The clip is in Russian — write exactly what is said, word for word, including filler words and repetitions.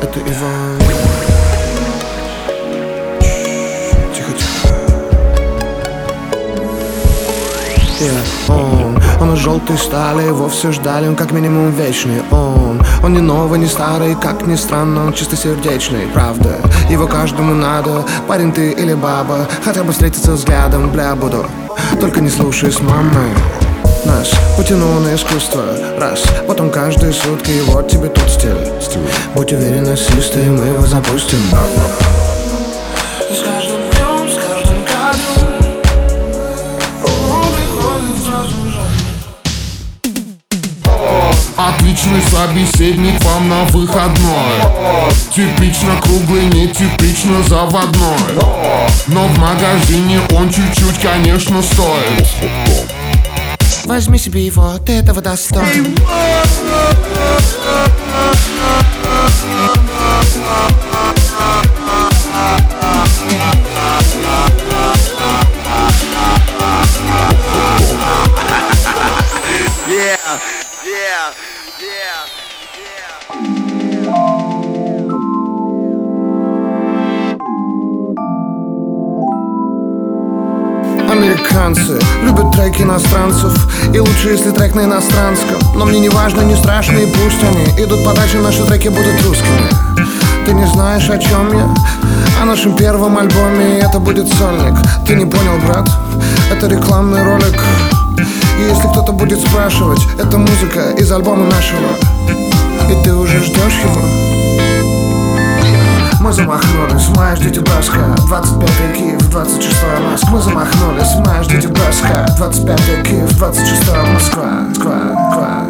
это Иван. Тихо-тихо. Yeah, он, он из желтой стали, его все ждали, он как минимум вечный. Он, он не новый, не старый, как ни странно, он чистосердечный, правда. Его каждому надо, парень ты или баба, хотя бы встретиться взглядом, бля, буду. Только не слушай с мамой. Нас потянуло на искусство раз, потом каждые сутки, и вот тебе тут стиль. Будь уверен, ассисты, мы его запустим. С каждым днем, с каждым кадром он приходит сразу же. Отличный собеседник вам на выходной. Типично круглый, нетипично заводной. Но в магазине он чуть-чуть, конечно, стоит. Возьми себе его, ты этого достоин. Yeah, yeah, yeah, yeah. Американцы любят треки иностранцев, и лучше, если трек на иностранском. Но мне не важно, не страшно, и пусть они идут подальше, наши треки будут русскими. Ты не знаешь, о чем я? О нашем первом альбоме, и это будет сольник. Ты не понял, брат? Это рекламный ролик. И если кто-то будет спрашивать, это музыка из альбома нашего, и ты уже ждешь его. Мы замахнулись, моя ждите Баска, двадцать пятый Киев, двадцать шестое Москва. Мы замахнулись, моя ждите Баска, двадцать пятый Киев, двадцать шестое Москва. Москва, Москва.